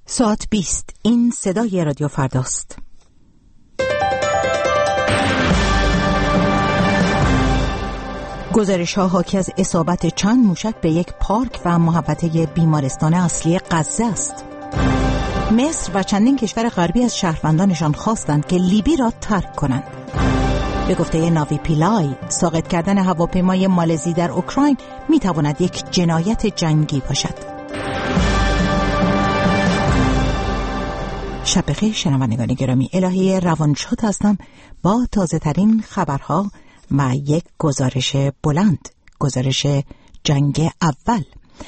ساعت 20. این صدای رادیو فرداست. گزارش‌ها حاکی از اصابت چند موشک به یک پارک و محوطه بیمارستان اصلی غزه است. مصر و چندین کشور غربی از شهروندانشان خواستند که لیبی را ترک کنند. به گفته ناوی پیلای، ساقط کردن هواپیمای مالزی در اوکراین می‌تواند یک جنایت جنگی باشد. شب بخیر شنوندگان گرامی، الهی روانشاد هستم با تازه ترین خبرها و یک گزارش بلند، گزارش جنگ اول.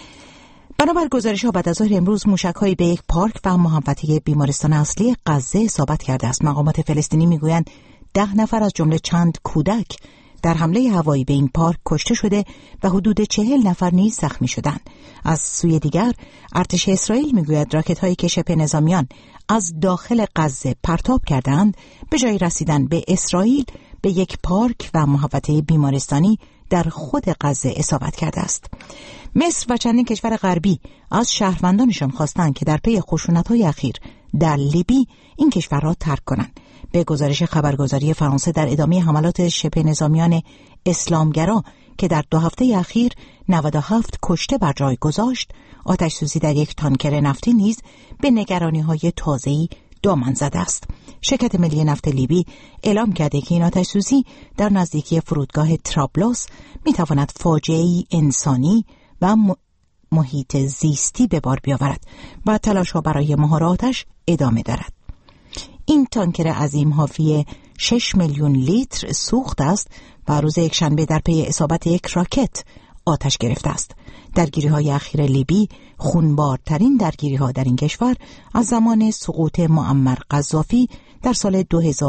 بنابر گزارش ها بعد از ظهر امروز موشک‌هایی به یک پارک و محوطه بیمارستان اصلی غزه اصابت کرده است. مقامات فلسطینی میگویند 10 نفر از جمله چند کودک در حمله هوایی به این پارک کشته شده و حدود 40 نفر نیز زخمی شدند. از سوی دیگر ارتش اسرائیل میگوید راکت‌هایی که شبه نظامیان از داخل غزه پرتاب کردند به جای رسیدن به اسرائیل به یک پارک و محوطه بیمارستانی در خود غزه اصابت کرده است. مصر و چندین کشور غربی از شهروندانشان خواستند که در پی خشونت‌های اخیر در لیبی این کشور را ترک کنند. به گزارش خبرگزاری فرانسه در ادامه حملات شبه نظامیان اسلامگرا که در 2 هفته اخیر 97 کشته بر جای گذاشت، آتش‌سوزی در یک تانکر نفتی نیز به نگرانی‌های تازه‌ای دامن زده است. شرکت ملی نفت لیبی اعلام کرده که این آتش‌سوزی در نزدیکی فرودگاه ترابلوس می‌تواند فاجعه‌ای انسانی و محیط زیستی به بار بیاورد و تلاش‌ها برای مهار آتش ادامه دارد. این تانکر عظیم حاوی 6 میلیون لیتر سوخت است و روز یکشنبه در پی اصابت یک راکت آتش گرفته است. درگیری‌های اخیر لیبی خونبارترین درگیری‌ها در این کشور از زمان سقوط معمر قذافی در سال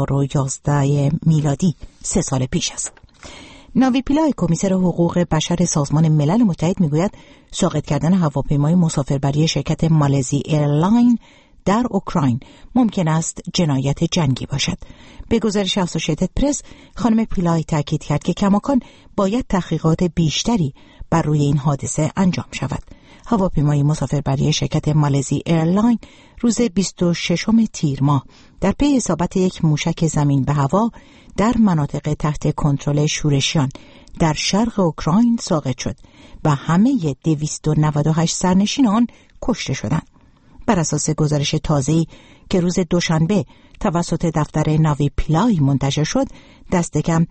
2011 میلادی 3 سال پیش است. ناوی پیلای، کمیسر حقوق بشر سازمان ملل متحد میگوید ساقط کردن هواپیمای مسافربری شرکت مالزی ایرلاین در اوکراین ممکن است جنایت جنگی باشد. به گزارش اسوسییتد پرس، خانم پیلای تاکید کرد که کماکان باید تحقیقات بیشتری بر روی این حادثه انجام شود. هواپیمای مسافربری شرکت مالزی ایرلاین روز 26 تیر ماه در پی اصابت یک موشک زمین به هوا در مناطق تحت کنترل شورشیان در شرق اوکراین ساقط شد و همه 298 سرنشین آن کشته شدند. بر اساس گزارش تازه‌ای که روز دوشنبه توسط دفتر ناوی پیلای منتشر شد، دست کم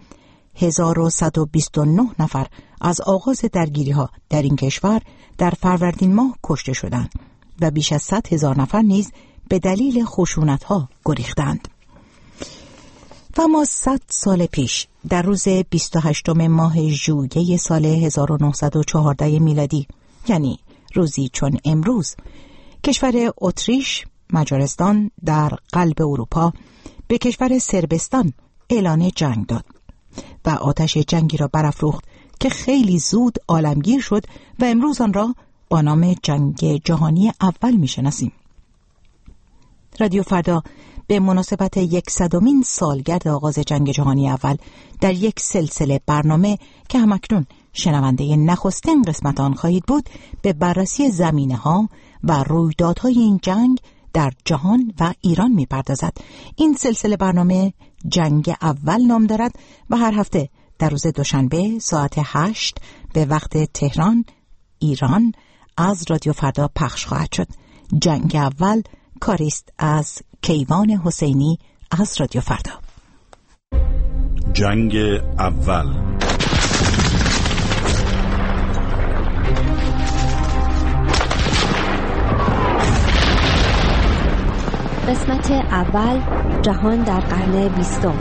1129 نفر از آغاز درگیری‌ها در این کشور در فروردین ماه کشته شدند و بیش از 100,000 نفر نیز به دلیل خشونت‌ها گریختند. و ما 100 سال پیش در روز 28 ماه ژوئیه سال 1914 میلادی، یعنی روزی چون امروز، کشور اتریش مجارستان در قلب اروپا به کشور صربستان اعلان جنگ داد و آتش جنگی را برافروخت که خیلی زود عالمگیر شد و امروز آن را با نام جنگ جهانی اول می‌شناسیم. رادیو فردا به مناسبت 100مین سالگرد آغاز جنگ جهانی اول در یک سلسله برنامه که همکنون شنونده نخستین قسمت آن خواهید بود، به بررسی زمینه‌ها و رویدادهای این جنگ در جهان و ایران می‌پردازد. این سلسله برنامه جنگ اول نام دارد و هر هفته در روز دوشنبه ساعت 8 به وقت تهران ایران از رادیو فردا پخش خواهد شد. جنگ اول کاریست از کیوان حسینی از رادیو فردا. جنگ اول. قسمت اول، جهان در قرن 20.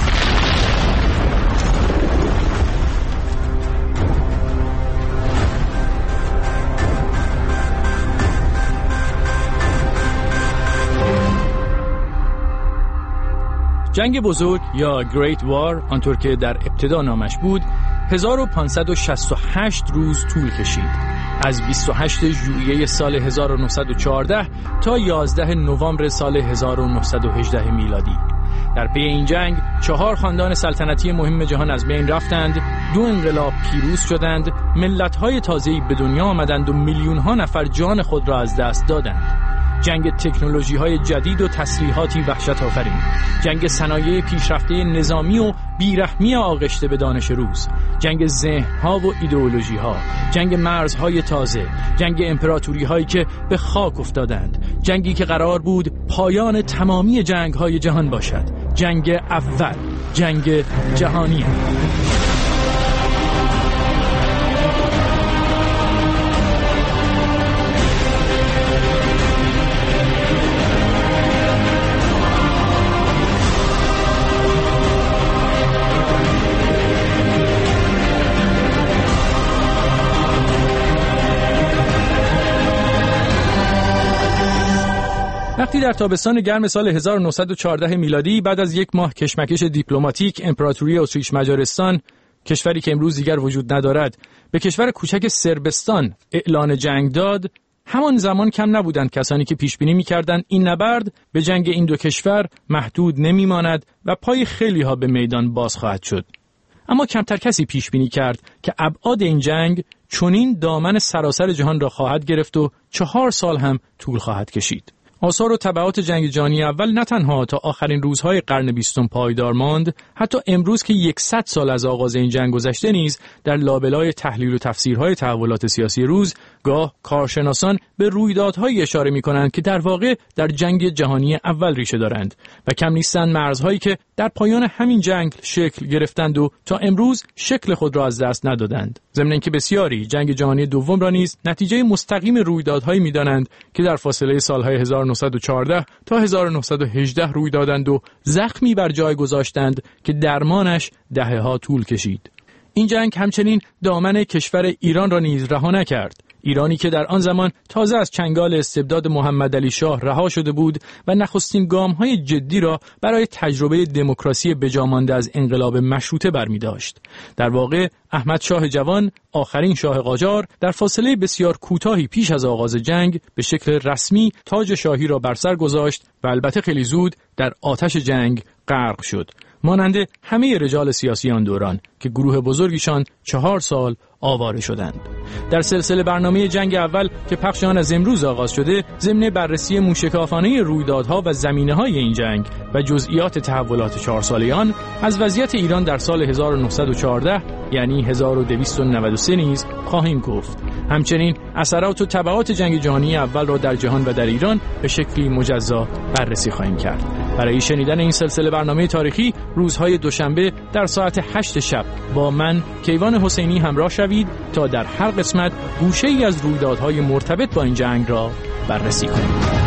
جنگ بزرگ یا Great War آنطور که در ابتدا نامش بود 1568 روز طول کشید. از 28 ژوئیه سال 1914 تا 11 نوامبر سال 1918 میلادی. در پی این جنگ 4 خاندان سلطنتی مهم جهان از بین رفتند، 2 انقلاب پیروز شدند، ملت‌های تازه‌ای به دنیا آمدند و میلیون‌ها نفر جان خود را از دست دادند. جنگ تکنولوژی‌های جدید و تسلیحاتی وحشت‌آفرین، جنگ صنایع پیشرفته نظامی و بیرحمی آغشته به دانش روز، جنگ ذهن‌ها و ایدئولوژی‌ها، جنگ مرزهای تازه، جنگ امپراتوری‌هایی که به خاک افتادند، جنگی که قرار بود پایان تمامی جنگ‌های جهان باشد، جنگ اول، جنگ جهانی. وقتی در تابستان گرم سال 1914 میلادی بعد از یک ماه کشمکش دیپلماتیک امپراتوری اتریش مجارستان، کشوری که امروز دیگر وجود ندارد، به کشور کوچک صربستان اعلان جنگ داد، همان زمان کم نبودند کسانی که پیش بینی می‌کردند این نبرد به جنگ این دو کشور محدود نمی‌ماند و پای خیلی‌ها به میدان باز خواهد شد. اما کمتر کسی پیش بینی کرد که ابعاد این جنگ چنین دامن سراسر جهان را خواهد گرفت و 4 سال هم طول خواهد کشید. آثار و تبعات جنگ جهانی اول نه تنها تا آخرین روزهای قرن 20 پایدار ماند، حتی امروز که 100 سال از آغاز این جنگ گذشته نیز در لابلای تحلیل و تفسیرهای تحولات سیاسی روز گاه کارشناسان به رویدادهایی اشاره می‌کنند که در واقع در جنگ جهانی اول ریشه دارند و کم نیستند مرزهایی که در پایان همین جنگ شکل گرفتند و تا امروز شکل خود را از دست ندادند. ضمن اینکه بسیاری جنگ جهانی دوم را نیز نتیجه مستقیم رویدادهایی می‌دانند که در فاصله سالهای 1914 تا 1918 روی دادند و زخمی بر جای گذاشتند که درمانش دهه‌ها طول کشید. این جنگ همچنین دامن کشور ایران را نیز رها نکرد. ایرانی که در آن زمان تازه از چنگال استبداد محمد علی شاه رها شده بود و نخستین گام‌های جدی را برای تجربه دموکراسی بجامانده از انقلاب مشروطه برمی داشت. در واقع احمد شاه جوان، آخرین شاه قاجار، در فاصله بسیار کوتاهی پیش از آغاز جنگ به شکل رسمی تاج شاهی را بر سر گذاشت و البته خیلی زود در آتش جنگ غرق شد، مانند همه رجال سیاسی آن دوران که گروه بزرگیشان 4 سال آواره شدند. در سلسله برنامه جنگ اول که پخش آن از امروز آغاز شده، ضمن بررسی موشکافانه رویدادها و زمینه‌های این جنگ و جزئیات تحولات 4 ساله آن، از وضعیت ایران در سال 1914 یعنی 1293 نیز خواهیم گفت. همچنین اثرات و تبعات جنگ جهانی اول را در جهان و در ایران به شکلی مجزا بررسی خواهیم کرد. برای شنیدن این سلسله برنامه تاریخی روزهای دوشنبه در ساعت 8 شب با من کیوان حسینی همراه شوید تا در هر قسمت گوشه‌ای از رویدادهای مرتبط با این جنگ را بررسی کنیم.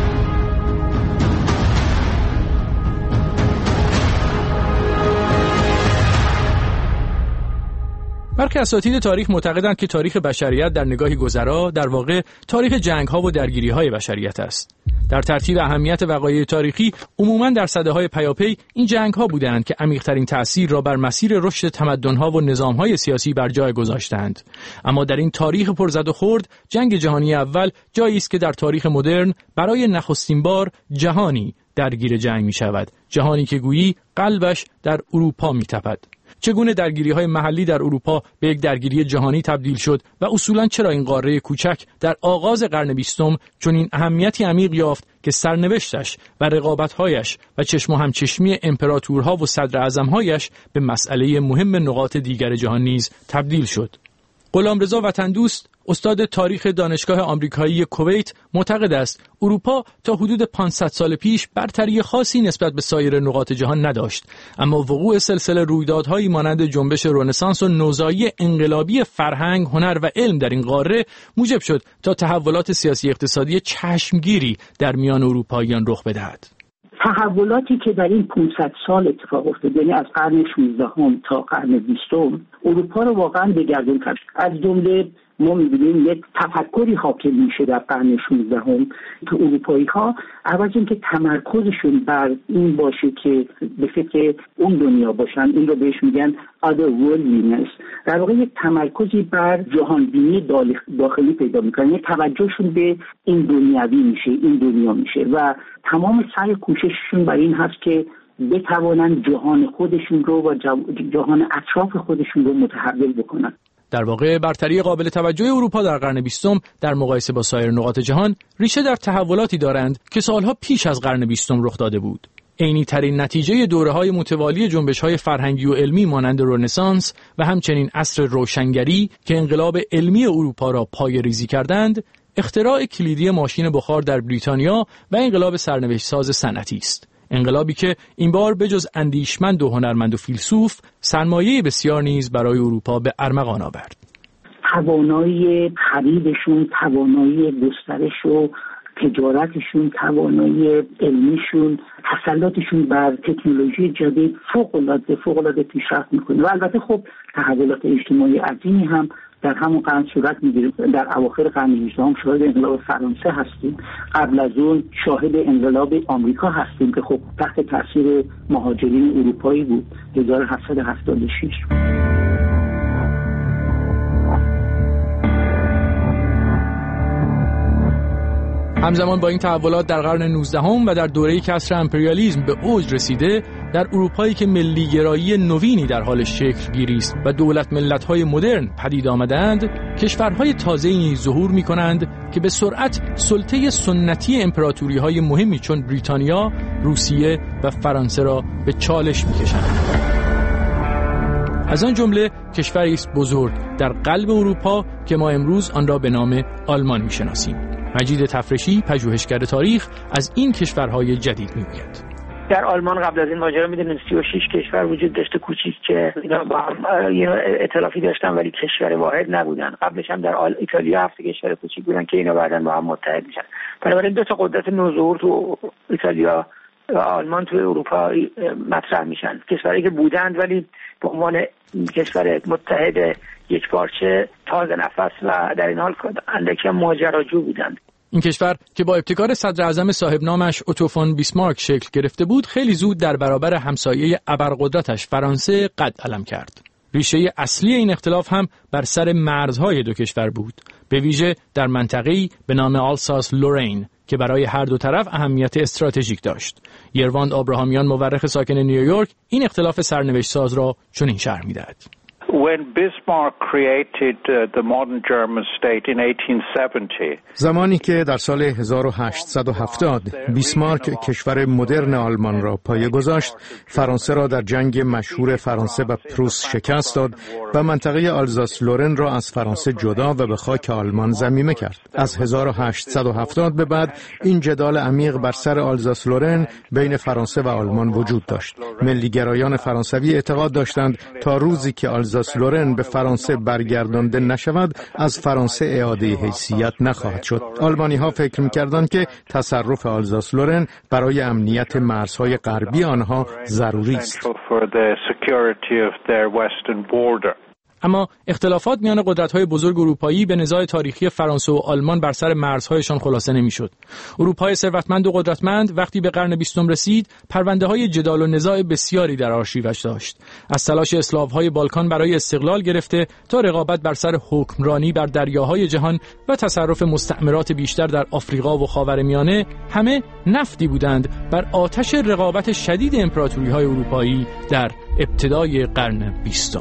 برخی اساتید تاریخ معتقدند که تاریخ بشریت در نگاهی گذرا در واقع تاریخ جنگ‌ها و درگیری‌های بشریت است. در ترتیب اهمیت وقایع تاریخی عموماً در سده‌های پیاپی این جنگ‌ها بودند که عمیق‌ترین تأثیر را بر مسیر رشد تمدن‌ها و نظام‌های سیاسی بر جای گذاشتند. اما در این تاریخ پرزد و خورد، جنگ جهانی اول جایی است که در تاریخ مدرن برای نخستین بار جهانی درگیر جنگ می‌شود، جهانی که گویی قلبش در اروپا می‌تپد. چگونه درگیری‌های محلی در اروپا به یک درگیری جهانی تبدیل شد و اصولاً چرا این قاره کوچک در آغاز قرن 20 چنین اهمیتی عمیق یافت که سرنوشتش و رقابت‌هایش و چشم و همچشمی امپراتورها و صدراعظم‌هایش به مسئله مهم نقاط دیگر جهان نیز تبدیل شد. غلامرضا وطن‌دوست، استاد تاریخ دانشگاه آمریکایی کویت، معتقد است اروپا تا حدود 500 سال پیش برتری خاصی نسبت به سایر نقاط جهان نداشت، اما وقوع سلسله رویدادهایی مانند جنبش رنسانس و نوزایی انقلابی فرهنگ، هنر و علم در این قاره موجب شد تا تحولات سیاسی اقتصادی چشمگیری در میان اروپاییان رخ بدهد. تحولاتی که در این 500 سال اتفاق افتاد، یعنی از قرن 16 تا قرن 20 اروپا رو واقعا دگرگون کرد. از جمله ما می‌بینیم یک تفکری حاکم میشه در قرن 16 که اروپایی‌ها عوض اینکه تمرکزشون بر این باشه که به فکر اون دنیا باشن، این رو بهش میگن other worldliness، در واقع یک تمرکزی بر جهانبینی داخلی پیدا میکنن، یک توجهشون به این دنیوی میشه، این دنیا میشه و تمام سعی کوشششون بر این هست که بتوانن جهان خودشون رو و جهان اطراف خودشون رو متحول بکنن. در واقع برتری قابل توجه اروپا در قرن 20 در مقایسه با سایر نقاط جهان ریشه در تحولاتی دارند که سالها پیش از قرن 20 رخ داده بود. عینی ترین نتیجه دوره‌های متوالی جنبش‌های فرهنگی و علمی مانند رنسانس و همچنین عصر روشنگری که انقلاب علمی اروپا را پایه‌ریزی کردند، اختراع کلیدی ماشین بخار در بریتانیا و انقلاب سرنوشت‌ساز صنعتی است. انقلابی که این بار بجز اندیشمند و هنرمند و فیلسوف، سرمایه بسیار نیز برای اروپا به ارمغان آورد. توانایی خریدشون، توانایی گسترش و تجارتشون، توانایی علمیشون، تسلطشون بر تکنولوژی جدید فوق‌العاده پیشرفت میکنه. و البته خب تحولات اجتماعی عظیمی هم در همون قرن صورت میگیره. در اواخر قرن 18 شاهد انقلاب فرانسه هستیم، قبل از اون شاهد انقلاب آمریکا هستیم که خب تحت تاثیر مهاجرین اروپایی بود 1776. همزمان با این تحولات در قرن 19 و در دوره‌ای که عصر امپریالیسم به اوج رسیده، در اروپایی که ملی‌گرایی نوینی در حال شکل گیری است و دولت ملت‌های مدرن پدید آمدند، کشورهای تازه‌ای نیز ظهور می‌کنند که به سرعت سلطه سنتی امپراتوری‌های مهمی چون بریتانیا، روسیه و فرانسه را به چالش می‌کشند. از آن جمله کشوری است بزرگ در قلب اروپا که ما امروز آن را به نام آلمان می‌شناسیم. مجید تفرشی، پژوهشگر تاریخ، از این کشورهای جدید میگوید. در آلمان قبل از این ماجرا می‌دونیم 36 کشور وجود داشته کوچیک که اینا با هم ائتلافی داشتن ولی کشور واحد نبودن. قبلش هم در ایتالیا 7 کشور کوچیک بودن که اینا بعداً با هم متحد میشن. بنابراین دو تا قدرت نوظهور تو ایتالیا و آلمان تو اروپا مطرح میشن. کشوری که بودند ولی به عنوان کشور متحد یکپارچه تازه نفس و در این حال اندکی ماجراجو بودند. این کشور که با ابتکار صدر اعظم صاحب نامش اوتو فون بیسمارک شکل گرفته بود، خیلی زود در برابر همسایه ابرقدرتش فرانسه قد علم کرد. ریشه اصلی این اختلاف هم بر سر مرزهای دو کشور بود، به ویژه در منطقه‌ای به نام آلساس لورین که برای هر دو طرف اهمیت استراتژیک داشت. یرواند آبراهامیان، مورخ ساکن نیویورک، این اختلاف سرنوشت ساز را چنین شرح می‌دهد. When Bismarck created the modern German state in 1870 زمانی که در سال 1870 بیسمارک کشور مدرن آلمان را پایه گذاشت، فرانسه را در جنگ مشهور فرانسه و پروس شکست داد و منطقه آلزاس لورن را از فرانسه جدا و به خاک آلمان ضمیمه کرد. از 1870 به بعد این جدال عمیق بر سر آلزاس لورن بین فرانسه و آلمان وجود داشت. ملی‌گرایان فرانسوی اعتقاد داشتند تا روزی که آلزاس لورن به فرانسه برگردانده نشود، از فرانسه اعاده حیثیت نخواهد شد. آلمانی ها فکر می‌کردند که تصرف آلزاس لورن برای امنیت مرزهای غربی آنها ضروری است. اما اختلافات میان قدرت‌های بزرگ اروپایی به نزاع تاریخی فرانسه و آلمان بر سر مرزهایشان خلاصه نمی‌شد. اروپای ثروتمند و قدرتمند وقتی به قرن 20 رسید، پرونده‌های جدال و نزاع بسیاری در آرشیوش داشت. از تلاش اسلاوهای بالکان برای استقلال گرفته تا رقابت بر سر حکمرانی بر دریاهای جهان و تصرف مستعمرات بیشتر در آفریقا و خاورمیانه، همه نفتی بودند بر آتش رقابت شدید امپراتوری‌های اروپایی در ابتدای قرن 20.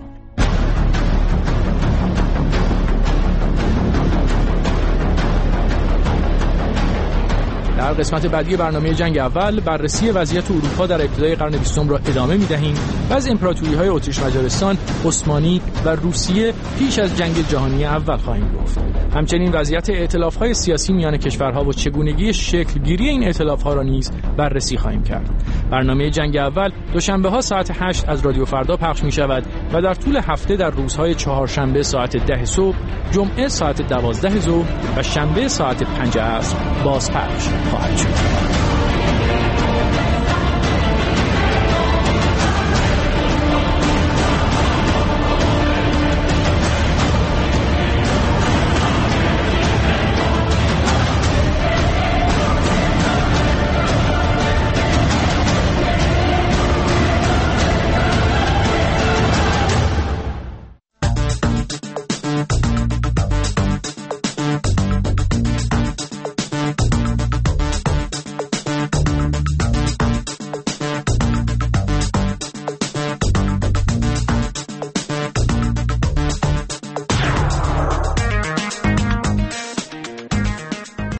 در قسمت بعدی برنامه جنگ اول بررسی وضعیت اروپا در ابتدای قرن 20 را ادامه می‌دهیم و از امپراتوری‌های اتریش مجارستان، عثمانی و روسیه پیش از جنگ جهانی اول خواهیم گفت. همچنین وضعیت ائتلاف‌های سیاسی میان کشورها و چگونگی شکل‌گیری این ائتلاف‌ها را نیز بررسی خواهیم کرد. برنامه جنگ اول دوشنبه‌ها ساعت 8 از رادیو فردا پخش می‌شود و در طول هفته در روزهای چهارشنبه ساعت 10 صبح، جمعه ساعت 12 ظهر و شنبه ساعت 5 عصر بازپخش خواهد شد.